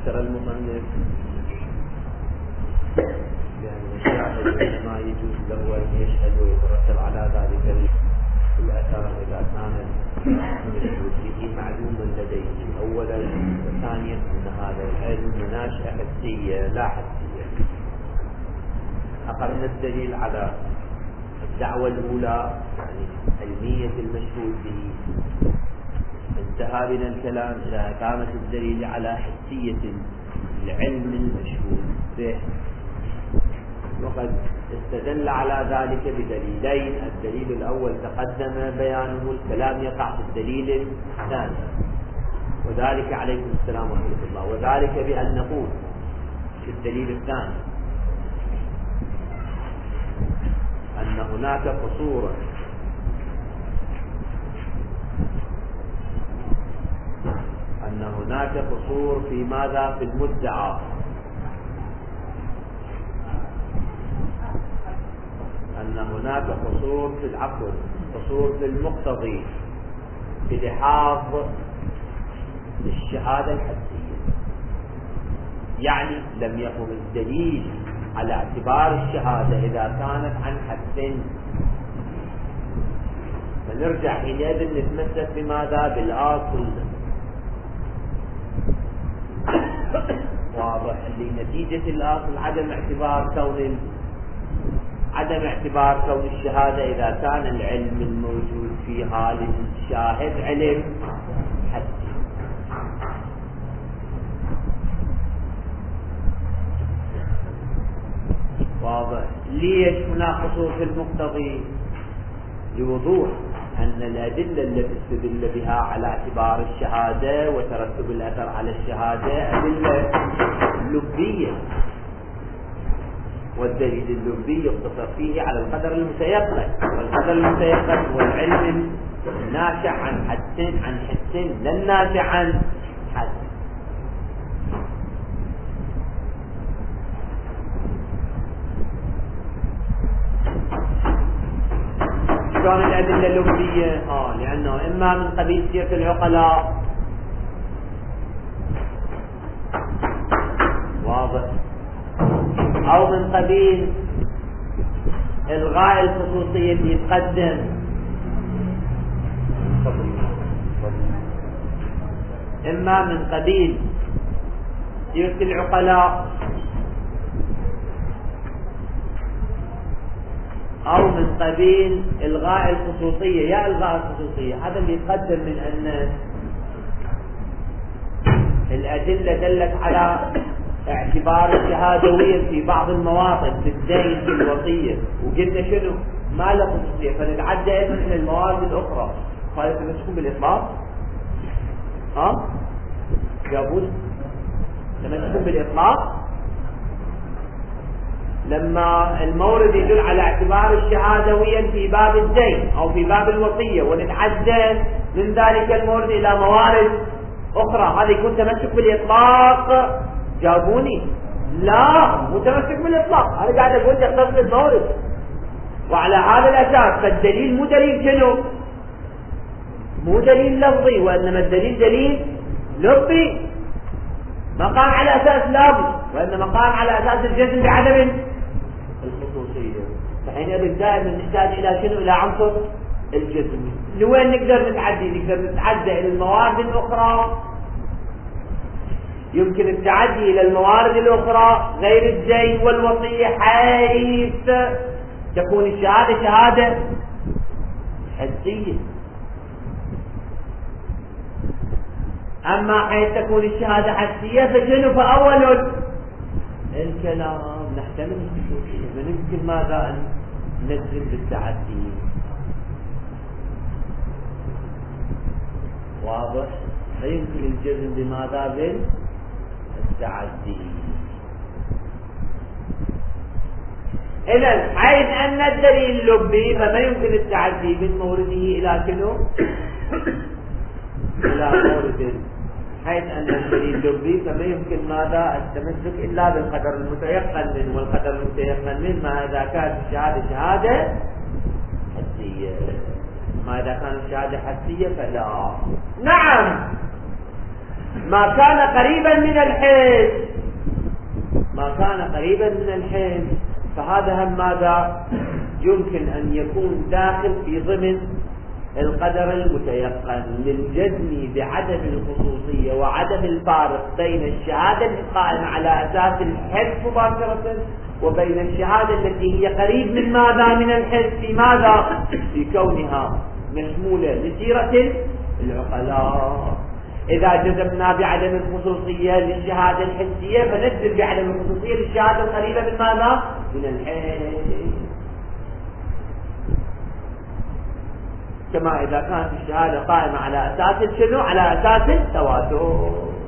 ذكر المصنف بأن الشاهد إنما يجوز له أن يشهد ويترتب على ذلك الأثر إذا كان المشهود به معلوما لديه أولا، وثانيا أن هذا العلم مناشئة حسية لا حسية. أخذنا الدليل على الدعوة الأولى يعني علمية المشهود به، انتهى بنا الكلام إلى إقامة الدليل على حسية العلم المشهود به، وقد استدل على ذلك بدليلين. الدليل الأول تقدم بيانه، الكلام يقع في الدليل الثاني، وذلك عليكم السلام ورحمة الله، وذلك بأن نقول في الدليل الثاني أن هناك قصورا في ماذا؟ في المدعى، أن هناك قصور في العقل، قصور في المقتضي بلحاظ الشهادة الحسية، يعني لم يقم الدليل على اعتبار الشهادة إذا كانت عن حد، فنرجع حينئذ نتمسك بماذا؟ بالأصل. واضح؟ لنتيجة الأصل عدم اعتبار كون الشهادة إذا كان العلم الموجود فيها للشاهد علم حسي. واضح؟ ليش هناك قصور في المقتضي؟ لوضوح أن الأدلة التي استدل بها على اعتبار الشهادة وترتب الأثر على الشهادة أدلة لبية، والدليل اللبي يقتصر فيه على القدر المتيقن، والقدر المتيقن هو العلم الناشئ عن حس لا الناشئ عن حد. شلون الأدلة اللبية؟ لأنه إما من قبيل سيرة العقلاء، واضح، أو من قبيل إلغاء الخصوصية اللي يتقدم، إما من قبيل سيرة العقلاء أو من قبيل إلغاء الخصوصية. يا إلغاء الخصوصية هذا اللي يتقدم من أن الأدلة دلت على اعتبار الشهادوية في بعض المواطن، في الدين، في الوصية، وقلنا شنو؟ ما له خصوصية، فنتعدى أيضا إلى الموارد الأخرى. هذا تمسكون بالإطلاق؟ جابون تمسكون بالإطلاق؟ لما المورد يدل على اعتبار الشهادوية في باب الدين أو في باب الوصية، ونتعدى من ذلك المورد إلى موارد أخرى، هذا يكون تمسك بالإطلاق؟ جابوني لا، متمسك بالإطلاق. أنا قاعد أقول يختص المورد، وعلى هذا الأساس فالدليل مو دليل شنو؟ مو دليل لفظي، وإنما الدليل دليل لفظي، ما قام على أساس لفظ، وإنما قام على أساس الجزم بعدم الخصوصية. فحينئذ دائما نحتاج إلى شنو؟ إلى عنصر الجزم. لوين نقدر نتعدي؟ نقدر نتعدى إلى الموارد الأخرى، يمكن التعدي إلى الموارد الأخرى غير الدين والوصية، حيث تكون الشهادة شهادة حسية. أما حيث تكون الشهادة حسية فشنو؟ فأول الكلام نحتمل الخصوصية، فنمكن ماذا؟ أن نجزم بالتعدي. واضح؟ فيمكن الجزم بماذا؟ بالتعدي. إذن حيث أن الدليل اللبي فما يمكن التعدي من مورده إلى شنو؟ إلى مورد. حيث أن الدليل اللبي فما يمكن ماذا؟ التمسك إلا بالقدر المتيقن منه، والقدر المتيقن منه ما إذا كانت الشهادة شهادة حسية، ما إذا كانت الشهادة حسية فلا. نعم، ما كان قريبا من الحس، ما كان قريبا من الحس، فهذا هم ماذا يمكن أن يكون داخل في ضمن القدر المتيقن للجزم بعدم الخصوصية وعدم الفارق بين الشهادة القائمة على أساس الحس مباشرة وبين الشهادة التي هي قريب من ماذا من الحس، في ماذا في كونها مشمولة لسيرة العقلاء. إذا جزمنا بعدم الخصوصية للشهادة الحسية فنجزم بعدم الخصوصية للشهادة القريبة من ماذا من الحس، كما إذا كانت الشهادة قائمة على أساس شنو؟ على أساس التواتر،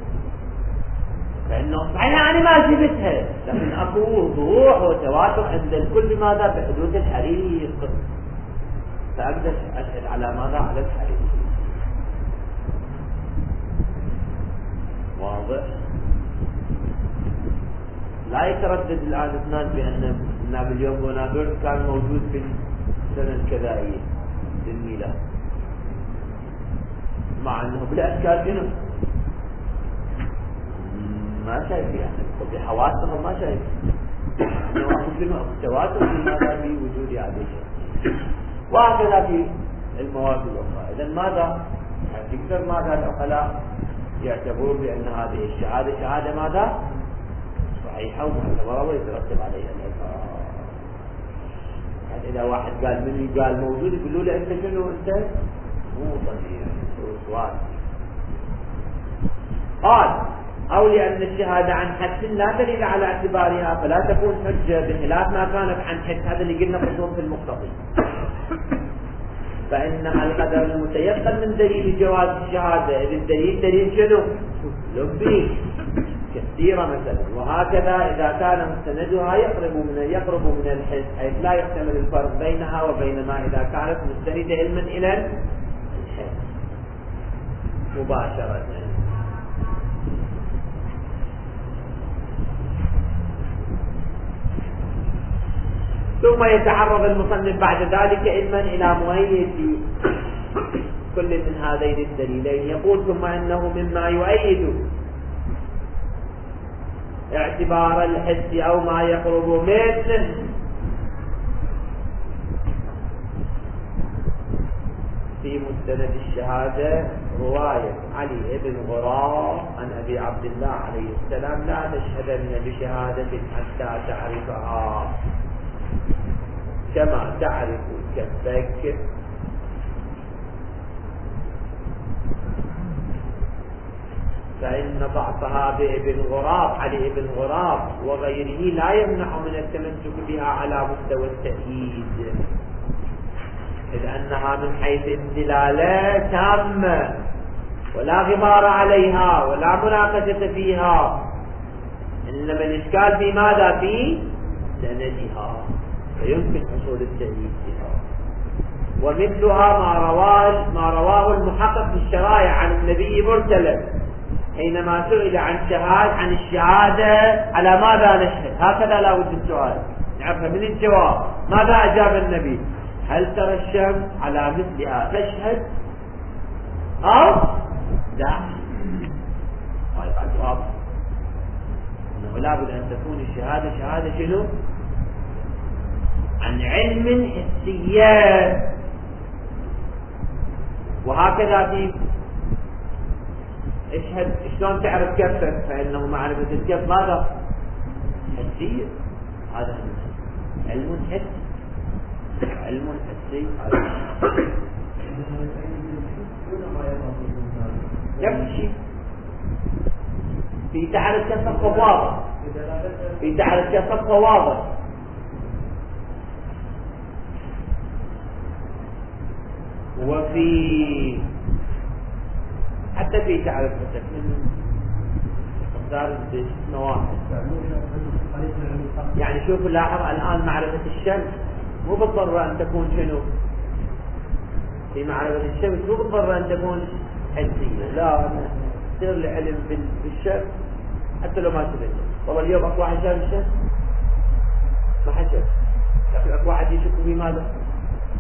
فإنه صحيح أنا ما جبتها لكن أكو وضوح وتواتر عند الكل بماذا؟ بحدوث الحريق، فأقدر أشهد على ماذا؟ على الحريق. واضح؟ لا يتردد الآن اثنان بأن نابليون بونابرت كان موجود في السنة الكذائية للميلاد، مع أنه بالأشكال شنو؟ ما شايف يعني بحواسهم ما شايف أنه أخذ شنو تواتر في ماذا في وجود هذا الشيء، وهكذا في المواد الأخرى. إذن ماذا؟ أكثر ماذا العقلاء يعتبرون بأن هذه الشهادة شهادة ماذا؟ صحيحة ومعتبرة ويترتب عليها الإقرار. يعني إذا واحد قال مني قال موجود يقولوا له أنت شنو أنت؟ مو صحيح سؤال. قال أو لأن الشهادة عن حد لا دليل على اعتبارها فلا تكون حجة بخلاف ما كانت عن حد، هذا اللي قلنا خصوصا في المقتضي، فإنها القدر المتيقن من دليل جواز الشهادة، إذ الدليل دليل شنو؟ لبي كثيرة مثلا. وهكذا إذا كان مستندها يقرب من الحس حيث لا يحتمل الفرق بينها وبين ما إذا كانت مستندة علما إلى الحس مباشرة. ثم يتعرض المصنف بعد ذلك علما إلى مؤيد كل من هذين الدليلين. يقول ثم إنه مما يؤيد اعتبار الحس أو ما يقرب منه في مستند الشهادة رواية علي بن غراب عن أبي عبد الله عليه السلام لا تشهدن بشهادة حتى تعرفها كما تعرف كفك فإن ضعفها بابن غراب علي بن غراب وغيره لا يمنع من التمسك بها على مستوى التأييد، إذ أنها من حيث الدلالة تامة ولا غبار عليها ولا مناقشة فيها، إنما الإشكال في ماذا؟ في سندها، فيمكن حصول التأييد بها. ومثلها ما رواه المحقق في الشرائع عن النبي مرسلا حينما سئل عن الشهادة على ماذا نشهد، هكذا لا بد السؤال نعرفها من الجواب. ماذا أجاب النبي؟ هل ترى الشمس على مثلها تشهد أو لا؟ هذا جواب أنه لا بد أن تكون الشهادة شهادة شنو؟ عن علم حسيات. وهكذا في اشهد شلون تعرف كفك؟ فإنه معرفة الكف ماذا؟ حسية، هذا علم حسي، علم حسي. نفس في تعرف كفك واضح، في تعرف كفك واضح. وفي حتى في تعرف نفسك من مقدار نواحي. يعني شوف لاحظ الآن معرفة الشمس مو بالضرورة أن تكون شنو؟ في معرفة الشمس مو بالضرورة أن تكون حسية، لا تصير العلم بالشمس حتى لو ما شفت. والله اليوم أكو واحد شاف الشمس ما حشف، لكن أكو واحد يشك في ماذا؟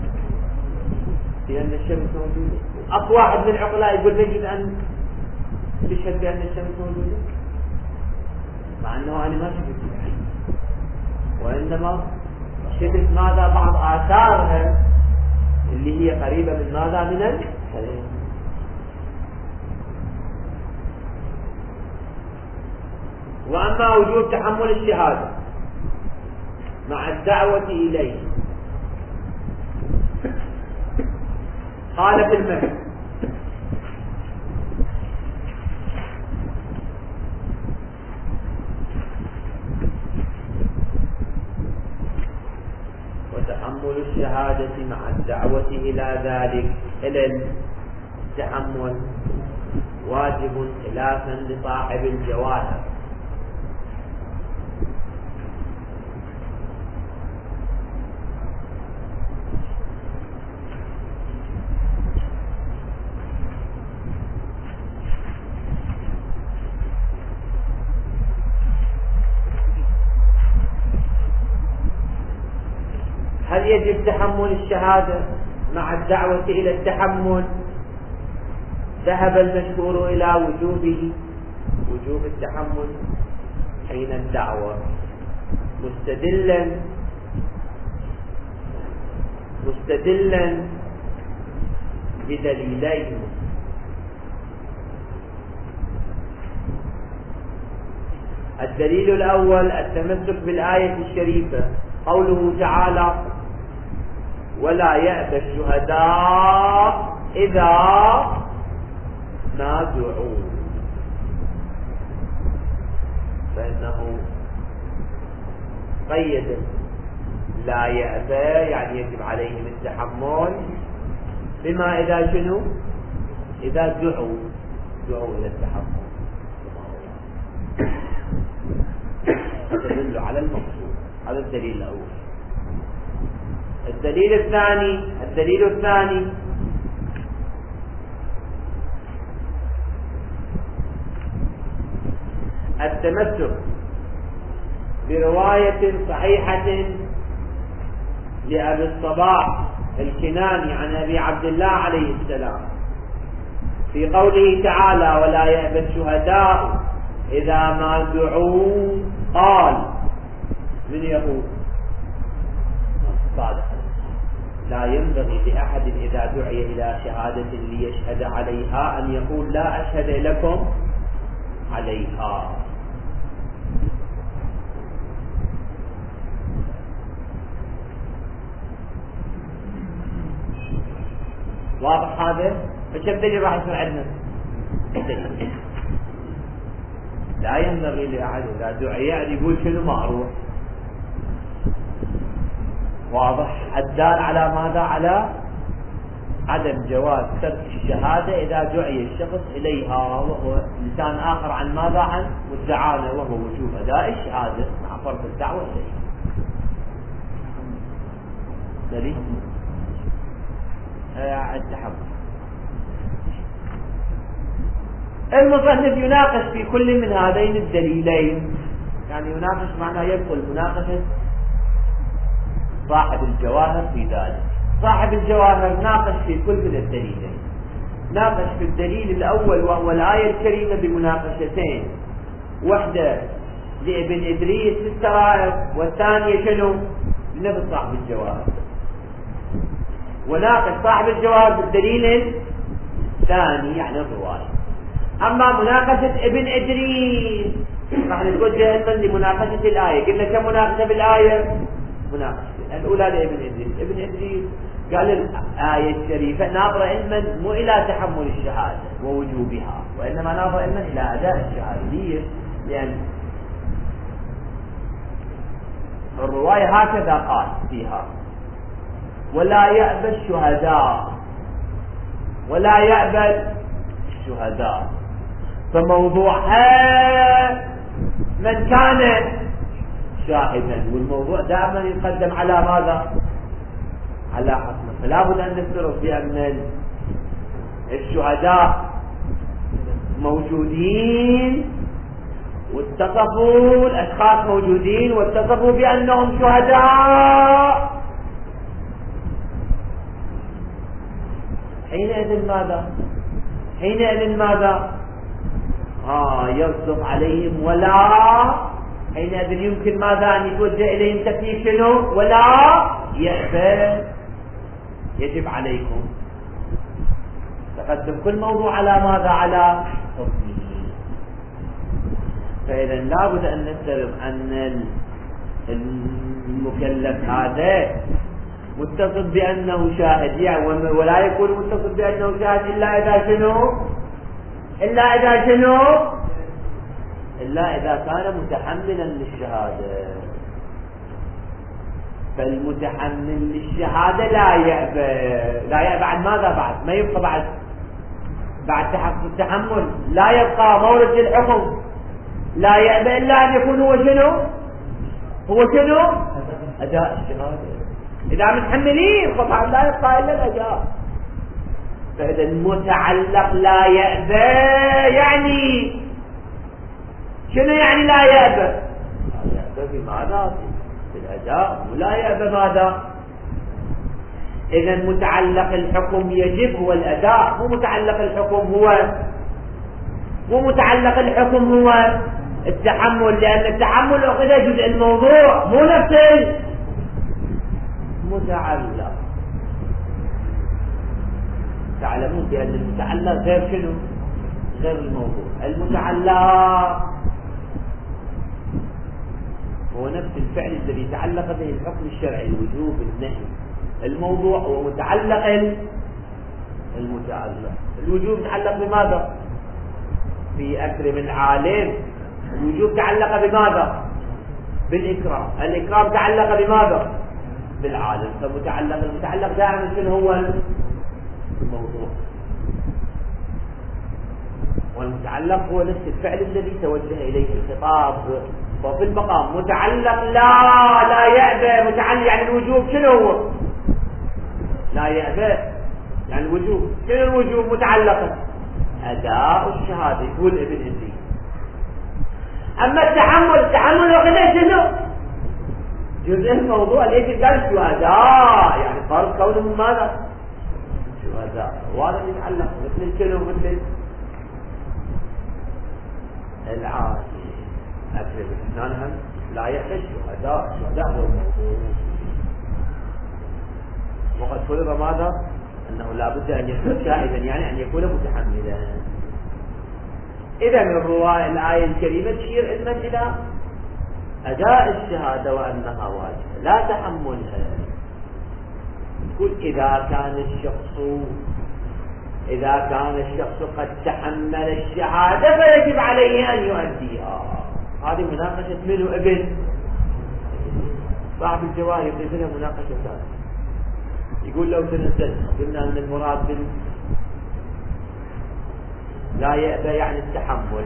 لأن الشمس موجودة. أكو واحد من العقلاء يقول نجد أن تشهد بأن الشمس موجودة مع أنه أنا ما شفت بعيني، وإنما شفت ماذا بعض آثارها اللي هي قريبة من ماذا من الخليل. وأما وجوب تحمل الشهادة مع الدعوة إليه قال في المثل: وتحمل الشهادة مع الدعوة إلى ذلك إلى التحمل واجب خلافا لصاحب الجواهر. هل يجب تحمل الشهادة مع الدعوة إلى التحمل؟ ذهب المشهور إلى وجوب التحمل حين الدعوة، مستدلا بدليلين: الدليل الأول التمسك بالآية الشريفة، قوله تعالى: ولا يأبى الشهداء إذا ما دعوا، فإنه قيد لا يأبى يعني يجب عليهم التحمل بما إذا شنو؟ إذا دعوا إلى التحمل، تدل على المقصود. هذا الدليل الأول. الدليل الثاني التمسك برواية صحيحة لأبي الصباح الكناني عن أبي عبد الله عليه السلام في قوله تعالى: ولا يأبى الشهداء إذا ما دعوا، قال: من يقول؟ صادق: لا ينبغي لأحد إذا دعي إلى شهادة ليشهد عليها أن يقول: لا أشهد لكم عليها. واضح هذا؟ فكم دليل راح يصير عندنا؟ لا ينبغي لأحد إذا دعي أن يقول شنو ما أروح. واضح؟ الدال على ماذا؟ على عدم جواز ترك الشهادة إذا دعي الشخص إليها، وهو لسان آخر عن ماذا؟ عن مدعانا، وهو وجوب أداء الشهادة مع فرض الدعوة إليه. دليل التحمل. المصنف يناقش في كل من هذين الدليلين، يعني يناقش معناه يدخل مناقشة صاحب الجواهر في ذلك. صاحب الجواهر ناقش في كل من الدليلين، ناقش في الدليل الأول وهو الآية الكريمة بمناقشتين، واحدة لابن إدريس في السرائر، والثانية شنو؟ لنفس صاحب الجواهر. وناقش صاحب الجواهر بالدليل الثاني يعني الرواية. أما مناقشة ابن إدريس راح نتوجه علما لمناقشة الآية. قلنا كم مناقشة بالآية؟ مناقشة الأولى لابن إدريس. ابن إدريس قال الآية الشريفة ناظر علما مو إلى تحمل الشهادة ووجوبها، وإنما ناظر علما إلى أداء الشهادة. لأن الرواية هكذا قال فيها: ولا يأبى الشهداء، ولا يأبى الشهداء، فموضوعها من كان شاهدا، والموضوع دائما يقدم على ماذا؟ على حكمه. فلا بد أن نفترض بأن الشهداء موجودين واتصفوا، الأشخاص موجودين واتصفوا بأنهم شهداء، حينئذ ماذا؟ يصدق عليهم ولا حينئذ يمكن ماذا أن يتوجه إليهم تكليف شنو؟ ولا يأبى يجب عليكم تقدم كل موضوع على ماذا؟ على حكمه. فإذا لابد أن نفترض أن المكلف هذا متصف بأنه شاهد يعني، ولا يكون متصف بأنه شاهد إلا إذا شنو؟ إلا إذا كان متحملا للشهادة. فالمتحمل للشهادة لا يأبى عن ماذا بعد؟ ما يبقى بعد التحمل لا يبقى مورد للحكم، لا يأبى إلا أن يكون هو شنو؟ أداء الشهادة. إذا متحملين طبعا لا يبقى إلا الأداء. فإذا المتعلق لا يأبى يعني شنو يعني لا يأبى؟ لا يأبى بماذا؟ بالأداء. ولا يأبى ماذا؟ إذا متعلق الحكم يجب هو الأداء، مو متعلق الحكم هو التحمل، لأن التحمل أخذ جزء الموضوع مو نفس المتعلق. تعلمون بأن المتعلق غير شنو؟ غير الموضوع. المتعلق هو نفس الفعل الذي تعلق به الحكم الشرعي، الوجوب، النهي. الموضوع هو متعلق المتعلق. الوجوب تعلق بماذا؟ في أكرم العالم. الوجوب تعلق بماذا؟ بالإكرام. الإكرام تعلق بماذا؟ بالعالم. المتعلق دائما شنو هو؟ الموضوع. والمتعلق هو نفس الفعل الذي توجه إليه الخطاب. وفي المقام متعلق لا يأبى. متعلق يعني الوجوب شنو هو؟ لا يأبى يعني الوجوب. شنو الوجوب؟ متعلقا أداء الشهادة. يقول ابن إنزي. أما التحمل وقد شنو؟ جزء الموضوع. ليش قال شهداء؟ يعني فرض كونهم ماذا؟ شهداء. وهذا يتعلق مثل شنو؟ مثل العادي. أكرم الإنسان لا يحتاج شهداء هو الموضوع. وقد فرض ماذا؟ أنه لا بد أن يكون شاهدا، يعني أن يكون متحملا. إذا من رواية الآية الكريمة تشير إذن إلى أداء الشهادة وأنها واجبة لا تحملها. تقول إذا كان الشخص قد تحمل الشهادة فيجب عليه أن يؤديها. هذه مناقشة منه ابن صاحب الجواهر يقول لها مناقشة ثانية. يقول لو تنزل قلنا أن المراد لا يأبى يعني التحمل.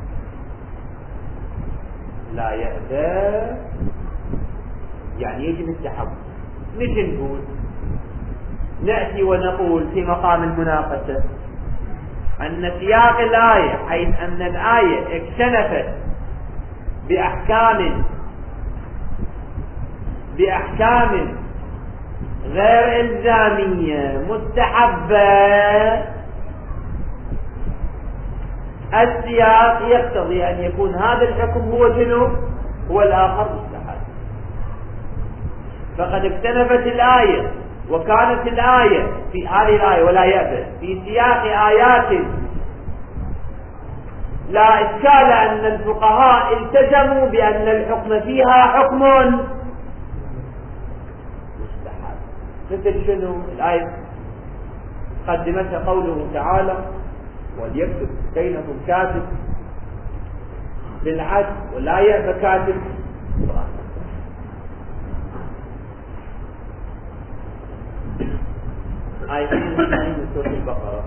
لا يأبى يعني يجب التحمل. مثل نقول نأتي ونقول في مقام المناقشة أن سياق الآية حيث أن الآية اكتنفت بأحكام غير إلزامية مستحبة. السياق يقتضي أن يكون هذا الحكم هو شنو؟ هو الآخر مستحب. فقد اكتنفت الآية وكانت الآية في هذه الآية ولا يأبى في سياق آيات لا إشكال أن الفقهاء التزموا بأن الحكم فيها حكم مستحب. مثل شنو؟ الآية قدمتها قوله تعالى وليكتب بينكم كاتب بالعدل ولا يأبى كاتب. آية من سورة البقرة.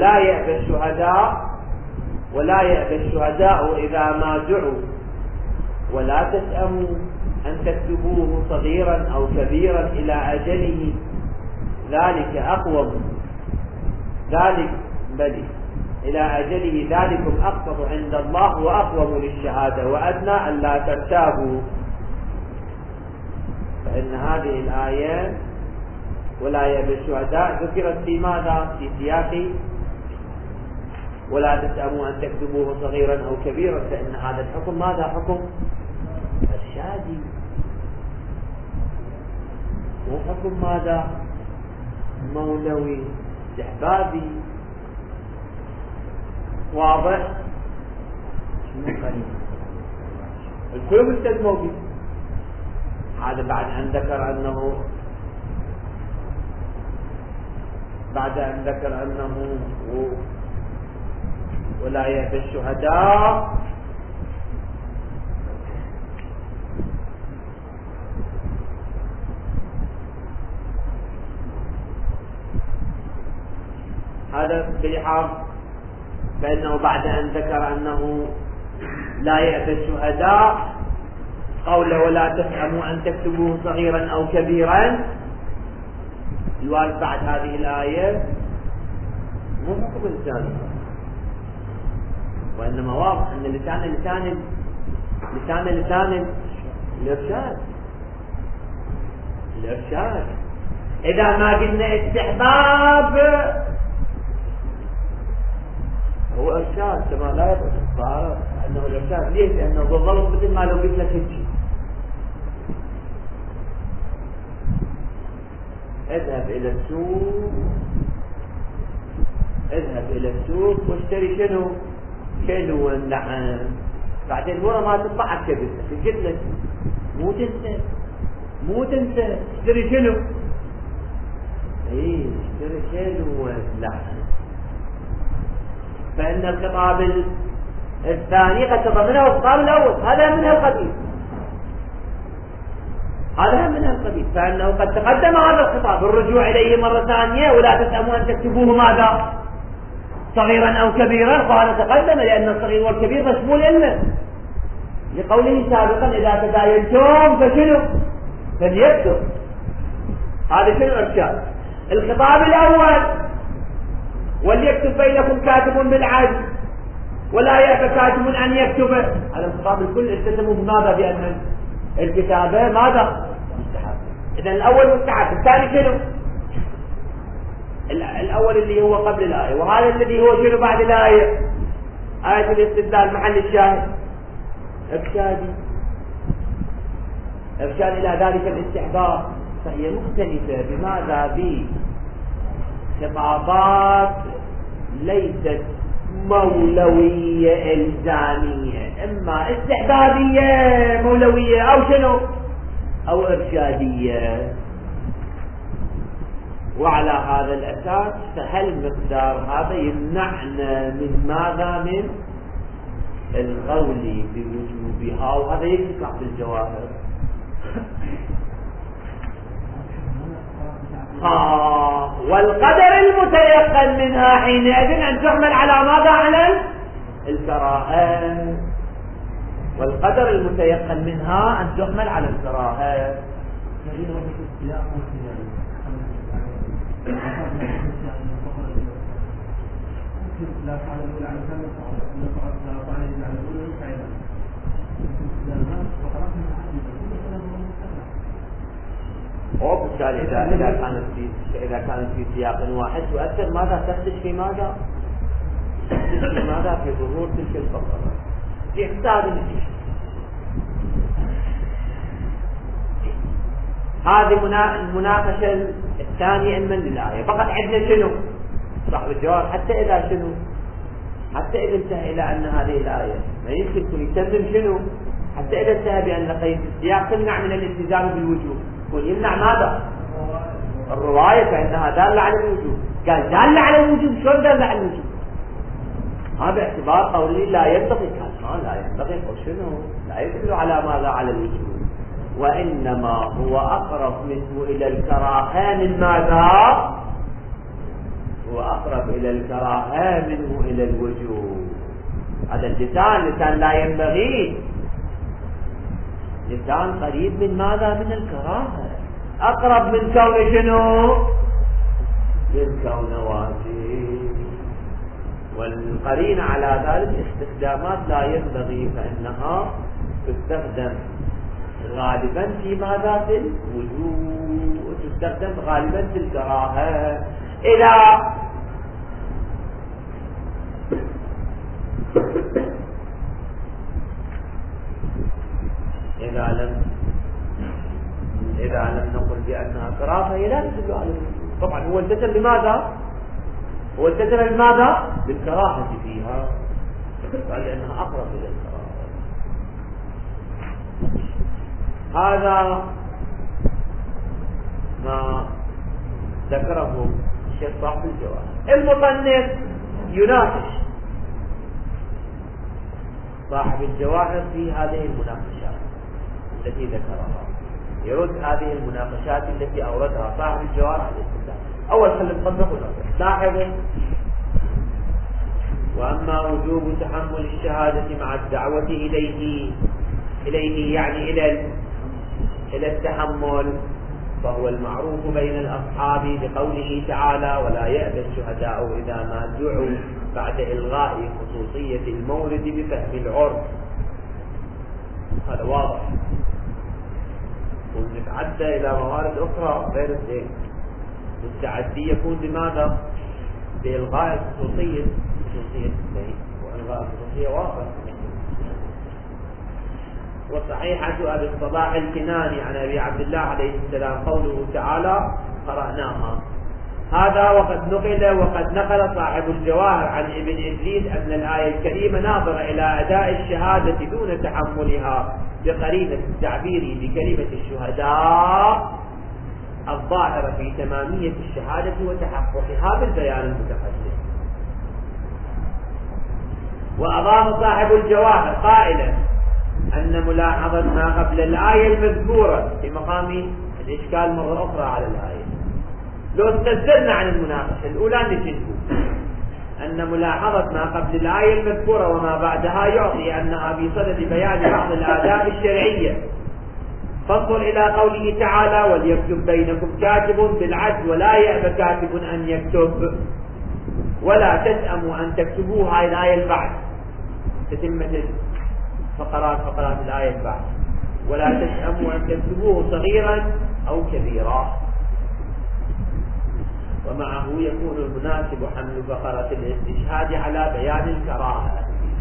ولا يأبى الشهداء إذا ما دعوا ولا تسأموا أن تكتبوه صغيرا أو كبيرا إلى أجله ذلك أقوم إلى أجله ذلكم أقسط عند الله وأقوم للشهادة وأدنى أن لا ترتابوا. فإن هذه الآية ولا يأبى الشهداء ذكرت في ماذا؟ في سياق ولا تسأموا أن تكتبوه صغيرا أو كبيرا، فإن هذا الحكم ماذا؟ حكم إرشادي، مو حكم ماذا؟ مولوي استحبابي. واضح؟ الكل مستلموا به. هذا بعد أن ذكر أنه ولا يأبى الشهداء هذا بلحاظ، فإنه بعد أن ذكر أنه لا يأبى الشهداء قوله ولا تفهموا أن تكتبوه صغيرا أو كبيرا، الوارد بعد هذه الآية مو حكم الإنسان، وإنما واضح أن لسان الإرشاد. إذا ما قلنا استحباب هو إرشاد كما لا يبقى أنه الإرشاد. ليش؟ لأنه بالضبط مثل ما لو قلت لك هيك اذهب إلى السوق واشتري شنو؟ كيلو اللحم. بعدين ورا ما تطلع كبد قلت لك مو تنسى اشتري شنو؟ اشتري كيلو اللحم. فإن الخطاب الثاني قد تضمنه الخطاب الأول، هذا منها القديم، فإنه قد تقدم هذا الخطاب الرجوع إليه مرة ثانية ولا تسأموا أن تكتبوه ماذا؟ صغيرا أو كبيرا، فهذا تقدم لأن الصغير والكبير مشمول إلا لقوله سابقا إذا تداينتم فليكتب. هذا شنو إرشاد؟ الخطاب الأول وليكتب بينكم كاتب بالعدل ولا يأبى كاتب أن يكتب، هذا الخطاب الكل التزموا بماذا؟ بأن الكتابة ماذا؟ مستحب. إذا الأول مستحب، الثاني شنو؟ الأول اللي هو قبل الآية، وهذا الذي هو شنو بعد الآية؟ آية الاستدلال محل الشاهد إرشاد إلى ذلك الاستحباب. فهي مختلفة بماذا؟ بخطابات ليست مولوية إلزامية، إما استحبابية مولوية أو شنو؟ أو إرشادية. وعلى هذا الأساس فهل مقدار هذا يمنعنا من ماذا؟ من القول بوجوبها، وهذا يقع بالجواهر. والقدر المتيقن منها حينئذ أن تحمل على ماذا؟ على الكراهة. والقدر المتيقن منها أن تحمل على الكراهة. وبالتالي إذا كانت في سياق واحد تؤثر ماذا؟ تخدش في ماذا؟ في ظهور تلك الفقرة في حساب النتيجة. هذه المناقشة الثانية علما للآية. فقط عندنا شنو؟ صاحب الجواب حتى إذا شنو؟ حتى إذا انتهى إلى أن هذه الآية ما يمكن يتمم شنو؟ حتى إذا انتهى بأن لقيت السياق تمنع من الالتزام بالوجوب، يمنع ماذا؟ الرواية، فإنها دالة على الوجوب. قال دالة على الوجوب، شلون دالة على الوجوب؟ هذا اعتبار قولي لا ينطبق. لا ينطبق شنو؟ لا يدل على ماذا؟ على الوجوب، وإنما هو أقرب منه إلى الكراهة من ماذا؟ هو أقرب إلى الكراهة منه إلى الوجوب. هذا اللسان لا ينبغي، لسان قريب من ماذا؟ من الكراهة، أقرب من كون شنو؟ من كون واجب. والقرين على ذلك استخدامات لا ينبغي، فإنها تستخدم غالبا في ماذا؟ في الوجوب، وتستخدم غالبا في الكراهة. إذا لم نقل بأنها كراهة لا تدل على الوجوب. طبعا هو التزم بماذا؟ هو التزم بماذا؟ بالكراهة فيها، لأنها أقرب إلى الكراهة. هذا ما ذكره الشيخ صاحب الجواهر. المصنف يناقش صاحب الجواهر في هذه المناقشات التي ذكرها، يرد هذه المناقشات التي أوردها صاحب الجواهر عليه السلام. أول خلينا نطبق ونرجع. لاحظوا: وأما وجوب تحمل الشهادة مع الدعوة إليه يعني إلى التحمل، فهو المعروف بين الأصحاب بقوله تعالى: ولا يأبى الشهداء إذا ما دعوا، بعد إلغاء خصوصية المورد بفهم العرف. هذا واضح. ونتعدى إلى موارد أخرى غير الدين، والتعدي يكون بماذا؟ بإلغاء خصوصية الدين، وإلغاء الخصوصية واضح. وصحيحة أبي الصباح الكناني عن أبي عبد الله عليه السلام قوله تعالى: قرأناها. هذا وقد نقل صاحب الجواهر عن ابن إدريس أن الآية الكريمة ناظرة إلى أداء الشهادة دون تحملها بقرينة التعبير بكلمة الشهداء الظاهرة في تمامية الشهادة وتحققها بالبيان المتقدم. وأضاف صاحب الجواهر قائلا أن ملاحظة ما قبل الآية المذكورة في مقام الإشكال مرة أخرى على الآية. لو استنزلنا عن المناقشة الأولى نجد أن ملاحظة ما قبل الآية المذكورة وما بعدها يعطي أنها بصدد بيان بعض الآداب الشرعية. فانظر إلى قوله تعالى: وليكتب بينكم كاتب بالعدل ولا يأبى كاتب أن يكتب ولا تسأموا أن تكتبوها. هاي الآية البعد تتمة فقرات الآية البعد: ولا تسأموا أن تكتبوه صغيرا أو كبيرا. ومعه يكون المناسب حمل فقرة الاستشهاد على بيان الكراهة.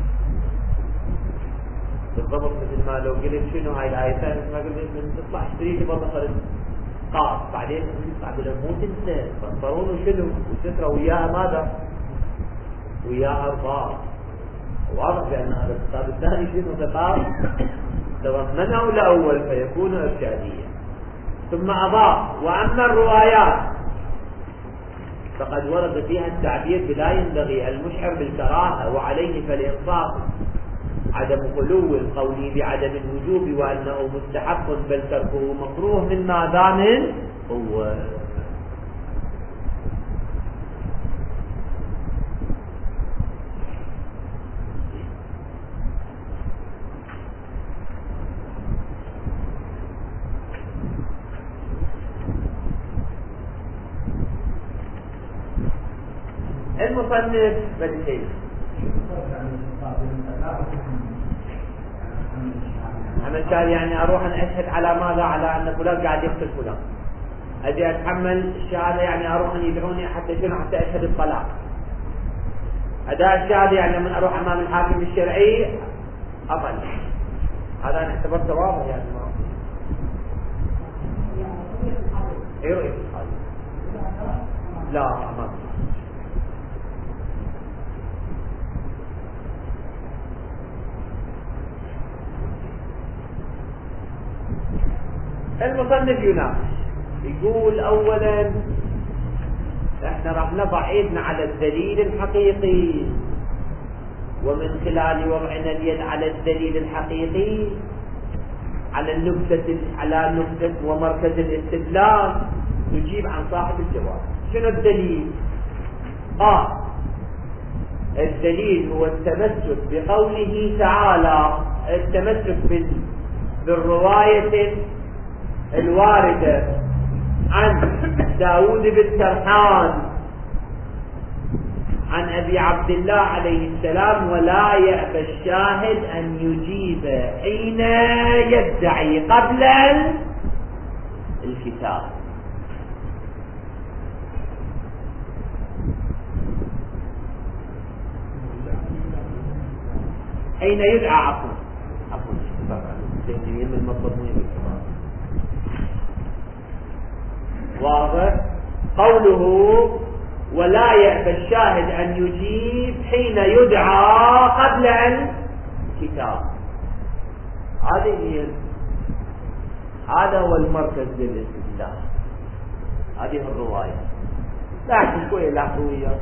بالضبط مثل ما لو قلت شنو هاي الآية مثل ما قلت من تطلع اشتري لي بطل قاف، بعدين تطلع مو تنسى بنطلون شنو وسترة وياها ماذا؟ وياها الضاء. واضح بأن هذا الخطاب الثاني شنو خطاب تضمنه الأول فيكون إرشاديا. ثم أضاف: وأما الروايات فقد ورد فيها التعبير بلا ينبغي المشعر بالكراهة، وعليه فالإنصاف عدم خلو القول بعدم الوجوب وأنه مستحب بل تركه مكروه من ما دام هو. المصنف بدي عمل كان يعني اروح ان اشهد على ماذا؟ على ان فلان قاعد يقتل فلان. ابي اتحمل الشهاده يعني اروح ان يدعوني حتى شنو؟ حتى اشهد الطلاق. اداء الشهاده يعني من اروح امام الحاكم الشرعي اطل. هذا انا اعتبرته واضح يعني ما اي رؤيه الحاله. لا ما المصنف يناقش يقول: اولا احنا راح نضع ايدنا على الدليل الحقيقي، ومن خلال وضعنا اليد على الدليل الحقيقي على نقطة ومركز الاستدلال نجيب عن صاحب الجواب. شنو الدليل؟ الدليل هو التمسك بقوله تعالى، التمسك بالرواية الواردة عن داود بن سرحان عن أبي عبد الله عليه السلام: ولا يأبى الشاهد أن يجيب حين يدعي قبل الكتاب. حين يدعى عفوا واضح قوله ولا يأبى الشاهد أن يجيب حين يدعى قبل الكتاب. هذا هو المركز للاستدلال، هذه الرواية. لكن شوية لحظوية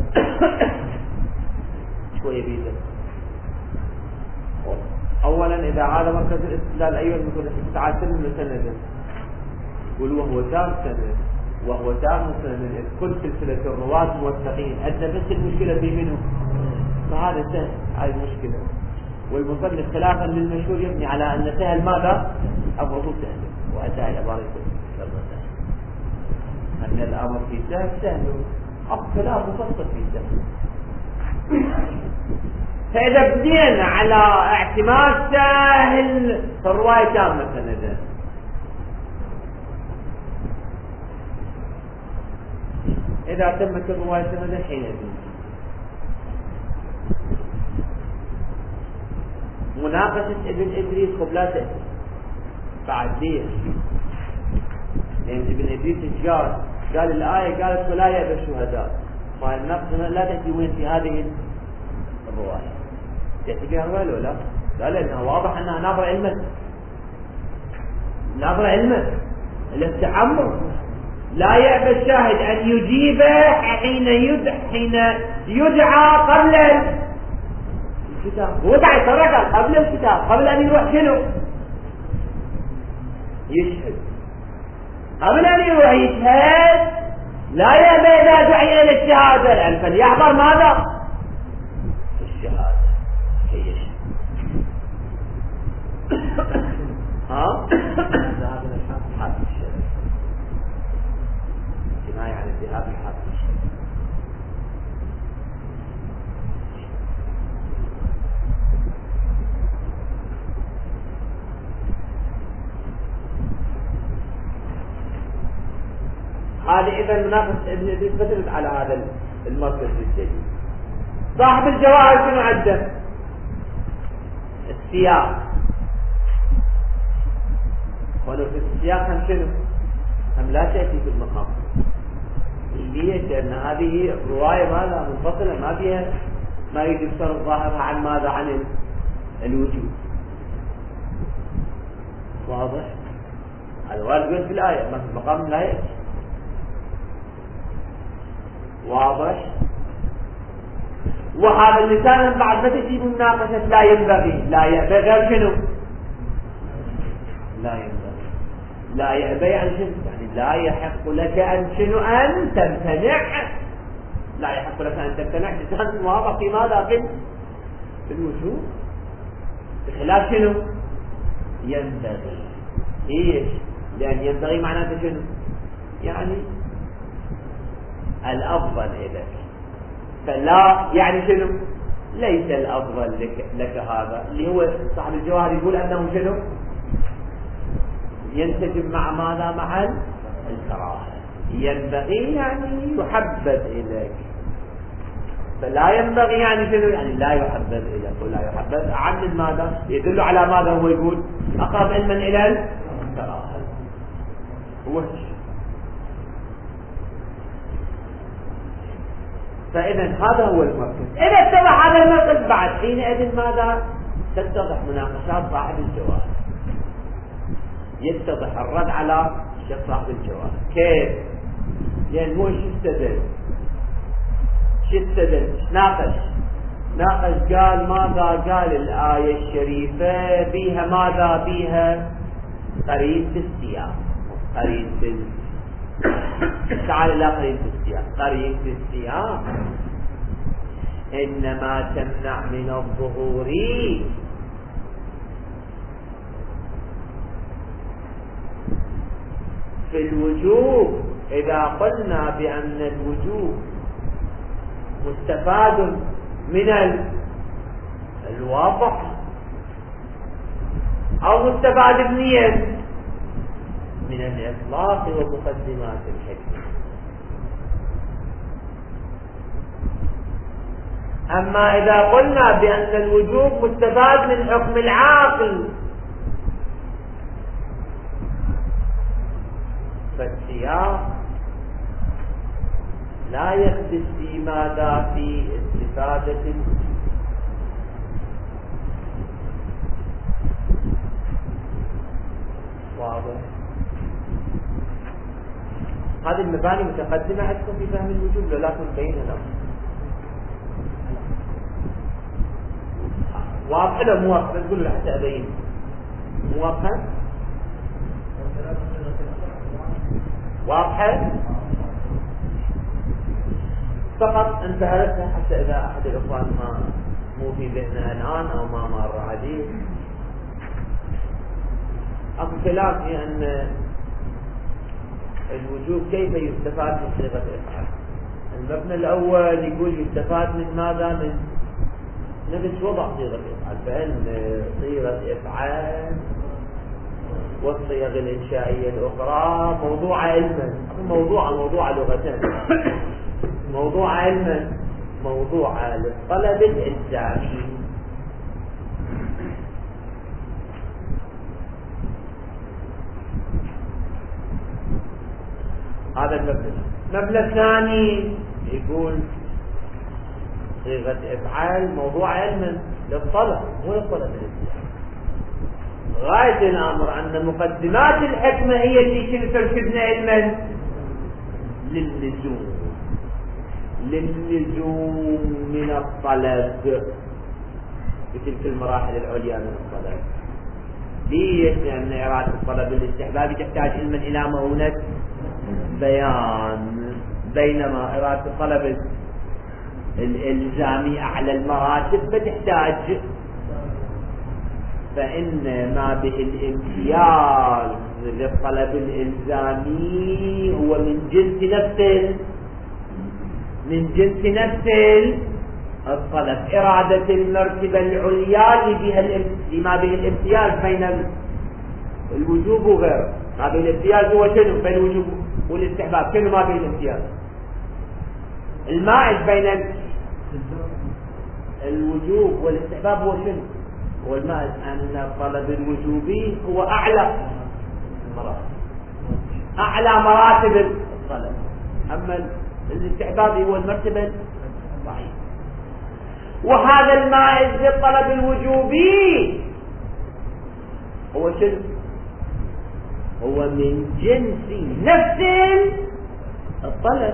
شوية بيدة. أولا إذا هذا مركز الاستدلال أيها المثلث تعال سلم سندا، يقول وهو تام سند وهو تام سند، كل سلسلة الرواة موثقين، أدنى بس المشكلة في منه، فهذا سهل. هذه المشكلة. والمصنف خلافا للمشهور يبني على أن سهل ماذا؟ أمره سهل، وأتى العبارة سهل، أن الأمر في سهل سهل، خلاف مفصل في سهل. فإذا بدينا على اعتماد سهل فالرواية تامة سندا، إذا تمت الرواية سندا حينئذ مناقشة ابن إدريس قبل لا تأتي بعد ليش؟ لأن ابن إدريس قال الآية قالت ولا يأبى الشهداء، فالنقص لا تأتي وين في هذه الرواية؟ تأتي فيها الرواية ولا لا؟ قال لأنها واضح أنها ناظرة علما التعمر. لا يأبى الشاهد أن يجيب حين يدعى قبل الكتاب. هو بعد ترك قبل الكتاب، قبل أن يروح شنو؟ يشهد. قبل أن يروح يشهد لا يأبى إذا دعي إلى الشهادة، لأن فليحضر ماذا؟ الشهادة كي يشهد. ذهاب الحق الشهادة كناية عن الذهاب الحق الشهادة. هذه إذا مناقشة ابن إدريس فترت على هذا المركز الجديد. صاحب الجواهر شنو عنده؟ السياق. ولو في السياق هم شنو؟ هم لا تأتي في المقام. ليش؟ لأن هذه الرواية ماذا؟ منفصلة، ما فيها ما يجب صرف ظاهرها عن ماذا؟ عن الوجود. واضح؟ هذا وارد في الآية، ما في المقام لا يأتي. واضح؟ وهذا اللسان بعد ما تجي مناقشة لا ينبغي، لا يأبى غير شنو؟ لا يأبى يعني شنو؟ يعني لا يحق لك أن شنو؟ أن تمتنع. لا يحق لك أن تمتنع لسان واضح في ماذا؟ في الوجود، بخلاف شنو؟ ينبغي. ايش؟ لأن ينبغي معناته شنو؟ يعني الأفضل إليك، فلا يعني شنو؟ ليس الأفضل لك هذا اللي هو صاحب الجواهر يقول أنه شنو؟ ينسجم مع ماذا؟ مع الكراهة. ينبغي يعني يحبب إليك، فلا ينبغي يعني شنو؟ يعني لا يحبب إليك. ولا يحبب عن ماذا؟ يدل على ماذا؟ هو يقول أقرب علما إلى الكراهة. هو فإذا هذا هو المركز. إذا اتضح هذا المركز بعد حينئذ ماذا؟ تتضح مناقشات صاحب الجواهر، يتضح الرد على شخص صاحب الجواهر. كيف؟ لأن هو شو استدل؟ ناقش قال ماذا؟ قال الآية الشريفة بها ماذا؟ بها قرين في السياق. تعال لا قرين في السياق. قرين في السياق إنما تمنع من الظهور. في الوجوب إذا قلنا بأن الوجوب مستفاد من الواضح أو مستفاد منين؟ من الإطلاق ومقدمات الحكمة. أما إذا قلنا بأن الوجوب مستفاد من حكم العاقل فالسياق لا يخدش في ماذا في استفادة واضح. هذه المباني متقدمة عندكم في فهم الوجوب لا تبينها لهم واضحة لو مو واضحة تقول له حتى أبين مو واضحة واضحة فقط انتهلتها حتى إذا أحد الإخوان ما مو في ذهنه الآن أو ما مر عليه. أكو خلاف في أن الوجوب كيف يستفاد من صيغة الإفعال. المبنى الأول يقول يستفاد من ماذا؟ من نفس وضع صيغة الإفعال، فإن صيغة إفعال والصيغ الإنشائية الأخرى موضوع علما، موضوع لغتين، موضوع علما موضوع للطلب الإلزامي. هذا المبنى الثاني يقول صيغة إفعال موضوع علما للطلب مو للطلب الإلزامي. غاية الأمر أن مقدمات الحكمة هي اللي ترشدنا علما للزوم من الطلب بتلك المراحل العليا من الطلب. ليش؟ لأن إرادة الطلب الاستحبابي تحتاج علما إلى مؤونة بيان، بينما إرادة الطلب الإلزامي أعلى المراتب فتحتاج، فإن ما به الامتياز للطلب الإلزامي هو من جنس نفس الطلب. إرادة المرتبة العليا لما به الامتياز بين الوجوب وغيره. ما به الامتياز هو شنو؟ بين الوجوب والاستحباب شنو ما به الامتياز؟ المائز بين الوجوب والاستحباب هو شنو؟ هو المائز أن الطلب الوجوبي هو أعلى مراتب الطلب، أما الاستحبابي هو المرتبة الضعيفة. وهذا المائز للطلب الوجوبي هو شنو؟ هو من جنس نفس الطلب.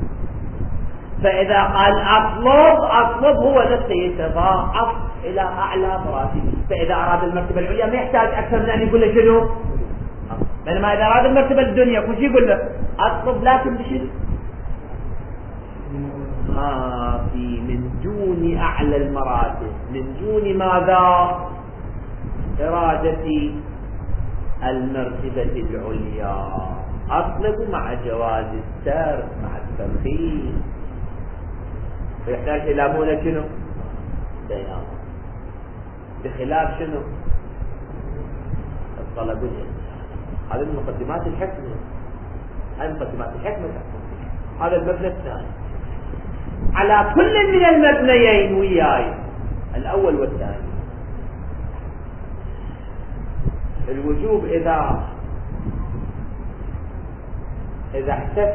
فإذا قال أطلب هو نفسه يتضاعف إلى أعلى مراتبه. فإذا أراد المرتبة العليا ما يحتاج أكثر من أن يقول له شنو؟ بينما إذا أراد المرتبة الدنيا كل شيء يقول له أطلب لكن بشنو؟ في من دون أعلى المراتب، من دون ماذا؟ إرادة المرتبة العليا. أطلب مع جواز الترك مع الترخيص، فيحتاج إلى مولى شنو؟ بيان، بخلاف شنو؟ الطلب الإلزامي. هذه من مقدمات الحكمة، هذا المبنى الثاني على كل من المبنيين وياي الأول والثاني. الوجوب إذا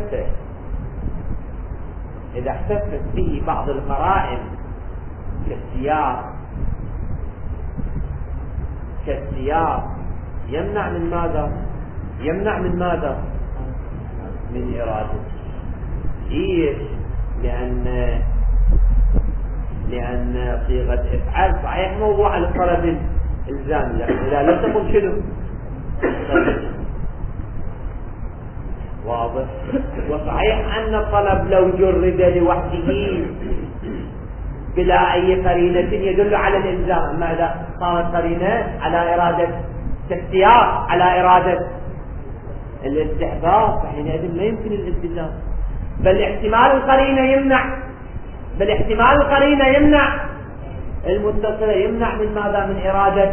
احتفت به بعض القرائن كالسياق يمنع من ماذا؟ من إرادته. ليش؟ لأن صيغة إفعال صحيح موضوع الطلب الإلزامي، لكن إذا لم تكن شنو؟ واضح. وصحيح أن الطلب لو جرد لوحده بلا أي قرينة يدل على الإلزام. أما إذا قامت قرينة على إرادة السياق، على إرادة الاستحباب، فحينئذ لا يمكن الالتزام. بل احتمال القرينة يمنع المتصلة، يمنع من ماذا؟ من إرادة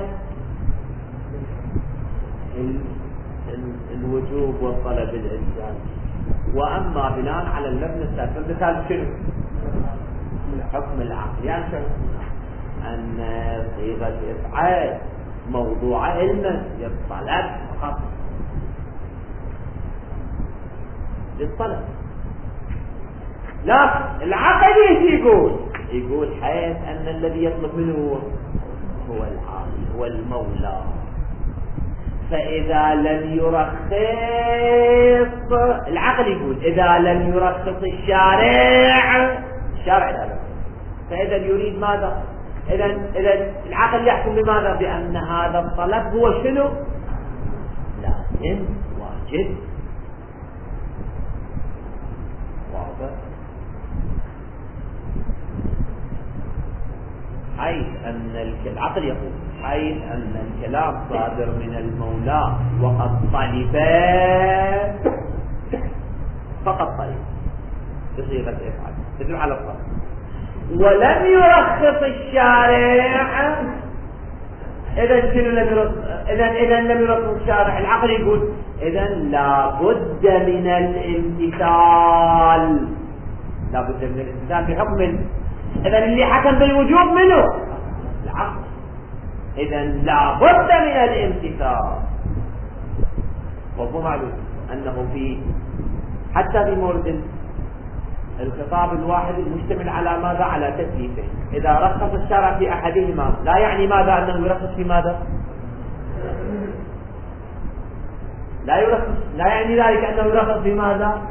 الوجوب والطلب الإلزامي. وأما بناء على المبنى الثالث، المثال شنو؟ الحكم العقلي، يعني شنو؟ أن صيغة إفعال موضوع علما للطلب فقط، للطلب. لا، العقل يقول حيث أن الذي يطلب منه هو العالي، هو المولى. فإذا لم يرخص العقل، يقول إذا لم يرخص الشارع هذا، فإذا يريد ماذا؟ إذا العقل يحكم بماذا؟ بأن هذا الطلب هو شنو؟ لازم، واجب، واضح. حيث أن العقل يقول حيث أن الكلام صادر من المولى وقد طلب، فقط طلب بصيغة إفعال تدل على الطلب، ولم يرخص الشارع. إذا شنو لم يرخص؟ إذا لم يرخص الشارع، العقل يقول إذا لابد من الامتثال، لابد من الامتثال بحكم. إذا اللي حكم بالوجوب منه العقل، إذا لابد من الامتثال. وهو معلوم أنه حتى في مورد الخطاب الواحد المشتمل على ماذا؟ على تكليفه. إذا رخص الشارع في أحدهما لا يعني ماذا؟ أنه يرخص في ماذا؟ لا يعني ذلك أنه يرخص في ماذا؟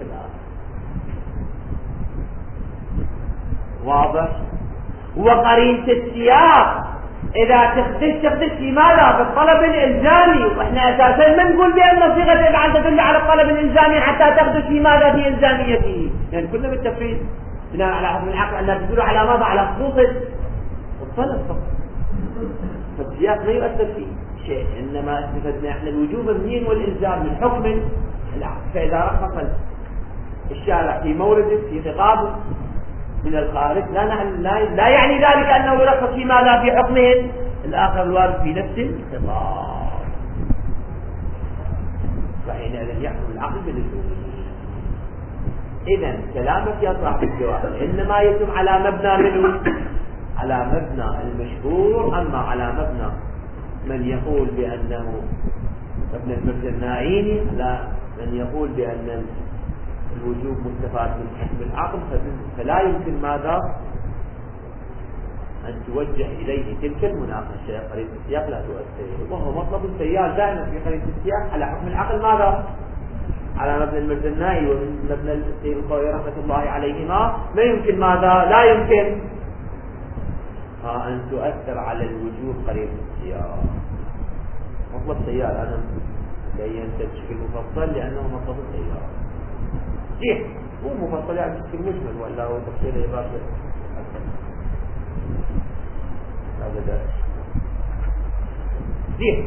واضح. وقرينة السياق إذا تخدش في ماذا؟ بالطلب الإلزامي. وإحنا أساسا ما نقول بأن صيغة الإفعال تدل على الطلب الإلزامي حتى تخدش في ماذا؟ في إلزاميته. يعني كلنا متفقين بناء على حكم العقل أنها تدل على ماذا؟ على خصوص الطلب فقط. فالسياق لا يؤثر فيه شيء، إنما استفدنا إحنا الوجوب منين والإلزام من حكم العقل. فإذا رخص الشارع في مورد في خطابه من الخارج لا يعني ذلك أنه يرخص في ماذا؟ في حكمه الآخر الوارد في نفس الخطاب. فحينئذ يحكم العقل بالوجوب. إذن كلامك يا صاحب الجواب إنما يتم على مبنى منه، على مبنى المشهور. أما على مبنى من يقول بأنه ابن المرجنائيني، على من يقول بأن الوجوب مستفاد من حكم العقل، فلا يمكن ماذا؟ أن توجه إليه تلك المناقشة. قرينة السياق لا تؤثر، وهو مطلب سيال دائما في قرينة السياق على حكم العقل ماذا؟ على مبنى المرجنائي ومبنى السيد الخوي رحمة الله عليهما. ما يمكن ماذا؟ لا يمكن أن تؤثر على الوجوب قرينة السياق. مطلب سيال أنا بينت بشكل مفصل لأنه مطلب سيال صحيح، مو مفصل يعني بشكل مجمل، ولا هو تفصيل إضافي هذا ده صحيح.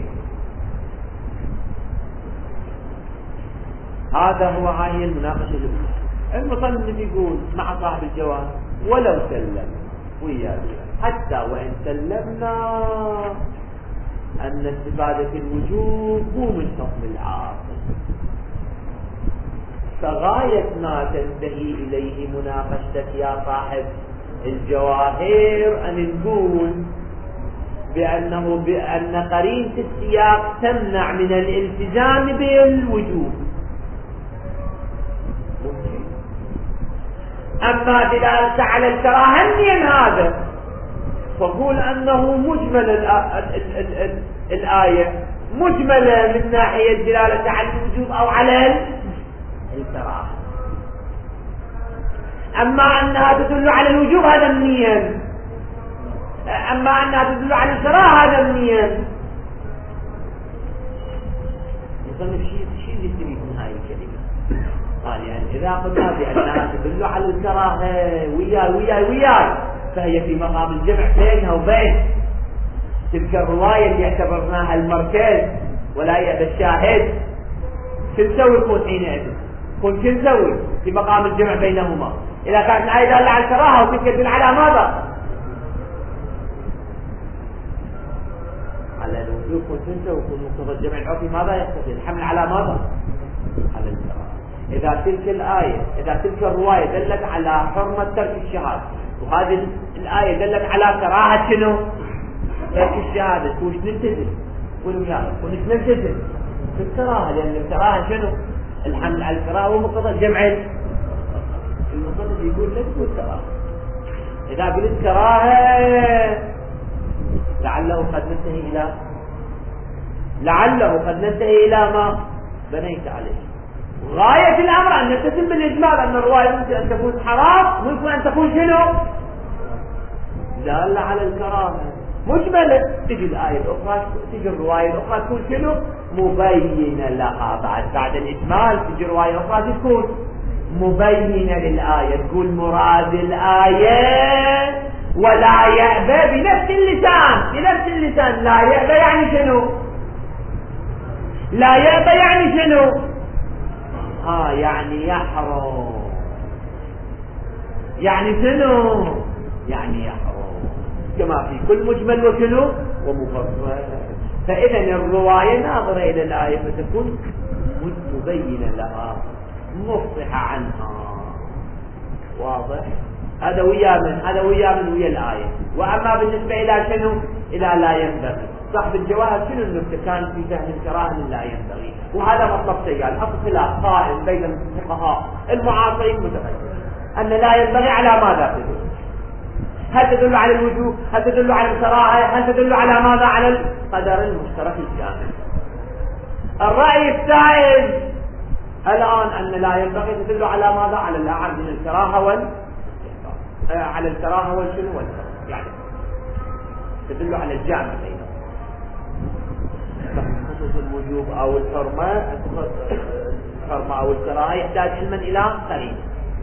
هذا هو هاي المناقشة الأولى. المصنف يقول مع صاحب الجواب ولو سلم وياه حتى وإن سلمنا أن استفادة الوجوب مو من حكم العاقل، فغاية ما تنتهي إليه مناقشتك يا صاحب الجواهر أن نقول بأن قرينة السياق تمنع من الالتزام بالوجوب. أما دلالة على الكراهة من هذا، فقول أنه مجمل الآية مجملة من ناحية دلالة على الوجوب أو على الكراهة. أما أنها تدل على الوجوب هذا منين، أما أنها تدل على الكراهة هذا منين. يصنف شيء يستفيد من هاي الكلمة. قال يعني إذا قلنا بأنها تدل على الكراهة وياي فهي في مقام الجمع بينها وبين تلك الرواية اللي اعتبرناها المركز ولا يأبى الشاهد. شو نسوي يكون حينئذ؟ شو نسوي في مقام الجمع بينهما إذا كانت الآية دالة على الكراهة وتلك تدل على ماذا؟ على الوجوب. شو نسوي؟ يكون مقتضى الجمع العرفي ماذا يقتضي؟ الحمل على ماذا؟ على الكراهة. إذا تلك الآية إذا تلك الرواية دلت على حرمة ترك الشهادة وهذه الآية دلت على كراهة شنو؟ ترك الشهادة. وش نلتزم؟ قولوا يا وش نلتزم؟ في الكراهة، لأن الكراهة شنو؟ الحمل على الكراهة ومقتضى الجمع. المصنف يقول لا تقول كراهة. إذا قلت كراهة لعله قد ننتهي إلى ما بنيت عليه. غاية الأمر أن نلتزم بالإجمال أن الرواية ممكن أن تكون حرام ممكن أن تكون شنو؟ دالة على الكراهة مجملة. تجي الآية الأخرى تجي الرواية الأخرى تكون شنو؟ مبينة لها. بعد الإجمال تجي رواية أخرى تكون مبينة للآية، تقول مراد الآية ولا يأبى بنفس اللسان. لا يأبى يعني شنو؟ لا يأبى يعني شنو؟ يعني يحرم. يعني شنو؟ يعني يحرم كما في كل مجمل وشنو؟ ومفصل. فإذا الرواية ناظرة إلى الآية فتكون مبينة لها مفصحة عنها. واضح؟ هذا ويا من الآية. وأما بالنسبة إلى شنو؟ إلى لا ينبغي. صاحب الجواهر شنو النكتة كان في فهم الكراهة لا ينبغي، وهذا مطلب سيال أصل قائم بين الفقهاء المعاصرين متغير أن لا ينبغي على ماذا تدل؟ هل تدل على الوجوب؟ هل تدل على الكراهة؟ هل تدل على ماذا؟ على القدر المشترك الكامل. الرأي الثالث الآن أن لا ينبغي تدل على ماذا؟ على الأعم من الكراهة على الكراهة والشنو والكراهة، يعني تدل على الجامع بينهم. خصوص الوجوب أو الحرمة أو الكراهة يحتاج علما إلى قرينة.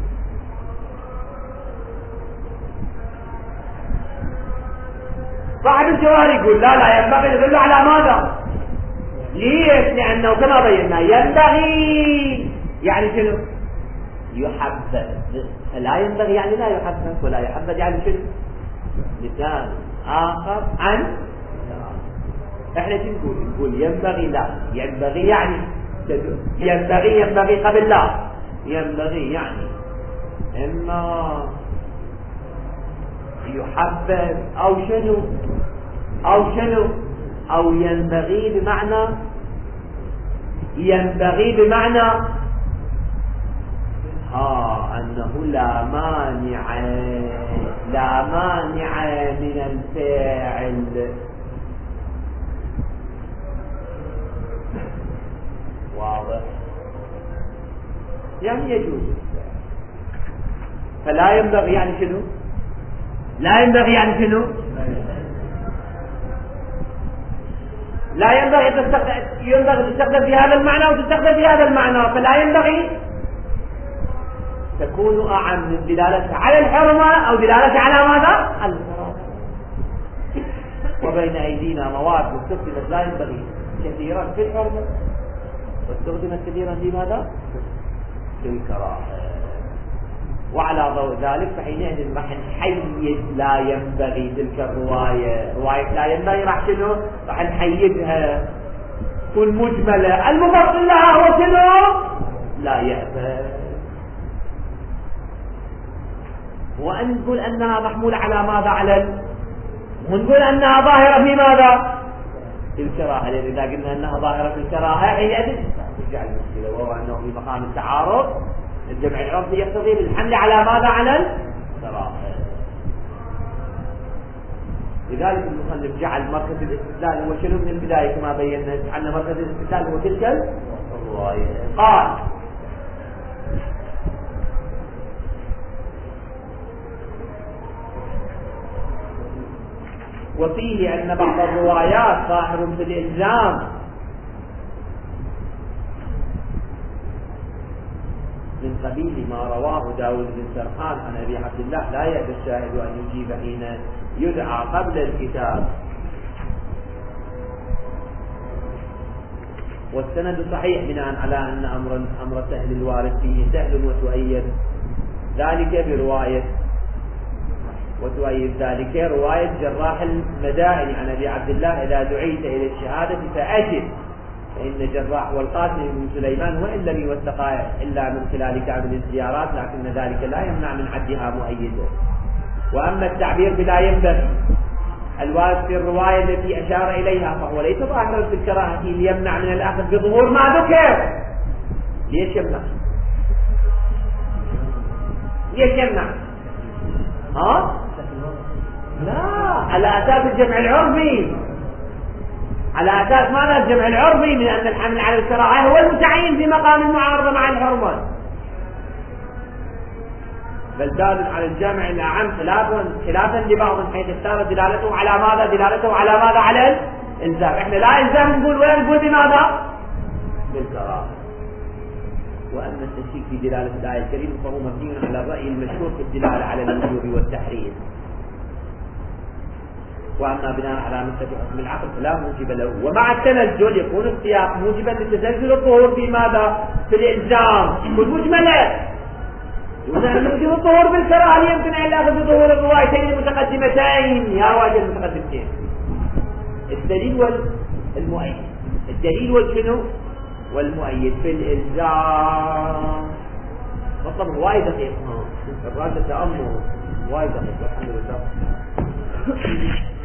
صاحب الجواهر يقول لا ينبغي تدل على ماذا؟ ليش؟ لأنه كما بينا ينبغي يعني شنو؟ يحبذ. لا ينبغي يعني لا يحبذ، ولا يحبذ يعني شنو؟ لسان آخر عن احنا شو نقول؟ ينبغي. لا ينبغي يعني ينبغي قبل لا. ينبغي يعني إما يحبذ أو شنو أو ينبغي بمعنى أنه لا مانع من الفاعل. واضح؟ يعني يجوز. فلا ينبغي يعني شنو؟ لا ينبغي يعني شنو؟ لا ينبغي تستخدم في هذا المعنى وتستخدم في هذا المعنى. فلا ينبغي تكون أعم من دلالتها على الحرمة أو دلالتها على ماذا؟ على الحرمة. وبين أيدينا مواد استخدمت لا ينبغي كثيرا في الحرمة واستخدمت كثيرا في ماذا؟ في الكراهة. وعلى ضوء ذلك فحينئذ راح نحيد لا ينبغي تلك رواية لا ينبغي راح نحيدها تكون مجملة. المفصل لها هو شنو؟ لا يأبى. وأن نقول أنها محمولة على ماذا؟ ونقول أنها ظاهرة في ماذا؟ في الكراهة. لأن إذا قلنا أنها ظاهرة في الكراهة حينئذ ترجع المشكلة، وهو أنه في مقام التعارض الجمع العرفي يقتضي بالحمل على ماذا؟ على الكراهة. لذلك المصنف جعل مركز الاستدلال هو شنو من البداية كما بينا، جعلنا مركز الاستدلال هو تلك الرواية. قال وفيه أن بعض الروايات ظاهر في الإلزام من قبيل ما رواه داود بن سرحان عن أبي عبد الله لا يأبى الشاهد أن يجيب حين يدعى قبل الكتاب. والسند صحيح بناء على أن أمر سهل الوارد فيه سهل وتؤيد ذلك برواية رواية جراح المدائن عن أبي عبد الله إذا دعيت إلى الشهادة فأجب، فإن جراح والقاسم بن سليمان وإن لم يوثقا إلا من خلال كامل الزيارات، لكن ذلك لا يمنع من عدها مؤيدا. وأما التعبير بلا ينبغي الوارد في الرواية التي أشار إليها فهو ليس ظاهرا في الكراهة ليمنع من الأخذ بظهور ما ذكر. ليش يمنع؟ لا، على أساس الجمع العرفي، على أساس ماذا؟ الجمع العرفي، من أن الحمل على الكراهة هو المتعين في مقام المعارضة مع الحرمة، بل دال على الجامع الأعم خلافا لبعض حيث اختار دلالته على ماذا؟ على الإلزام. احنا لا إلزام نقول ولا نقول بماذا؟ بالكراهة. وأما التشكيك في دلالة الآية الكريمة فهو مبني على الرأي المشهور في الدلالة على الوجوب والتحريم. وأما بناء على نسبة حكم العقل فلا موجب له، ومع التنزل يكون السياق موجبا لتسلسل الظهور في ماذا؟ في الإلزام والمجملة، دون أن يوجب الظهور بالكراهة يمكن أن يأخذ بظهور الروايتين المتقدمتين. يا رواية المتقدمتين الدليل والمؤيد، الدليل والشنو؟ والمؤيد في الإلزام. مطلب وايد دقيق، الراجل تأمل وايد دقيق. الحمد لله.